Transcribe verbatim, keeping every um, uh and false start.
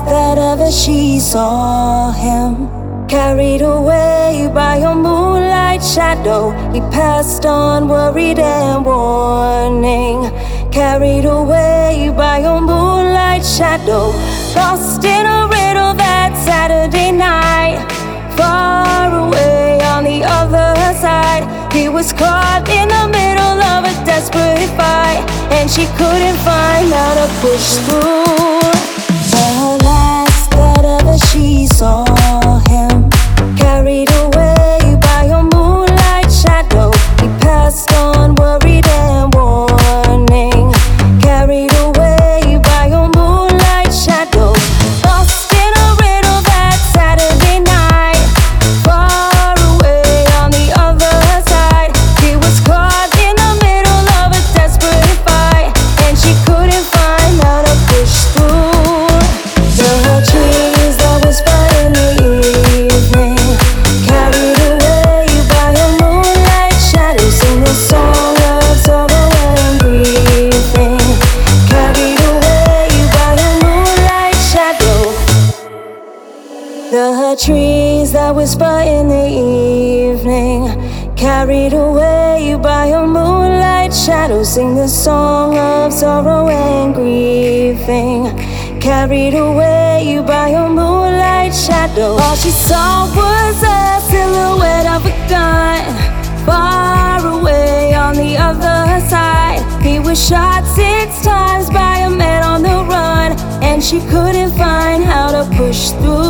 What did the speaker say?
that ever she saw him. Carried away by a moonlight shadow, he passed on worried and warning. Carried away by a moonlight shadow, lost in a riddle that Saturday night. Far away on the other side, he was caught in the middle of a desperate fight, and she couldn't find how to push through. The last that ever she saw him, carried away by a moonlight shadow, he passed on worried and warning. Carried away by a moonlight shadow, lost in a riddle that Saturday night. Far away on the other side, he was caught in the middle of a desperate fight, and she couldn't find how to push through. The trees that whisper in the evening, carried away by a moonlight shadow, sing the song of sorrow and grieving. Carried away by a moonlight shadow. The trees that whisper in the evening, carried away by a moonlight shadow, sing the song of sorrow and grieving. Carried away by a moonlight shadow. All she saw was a silhouette of a gun, far away on the other side. He was shot six times by a man on the run, and she couldn't find how to push through.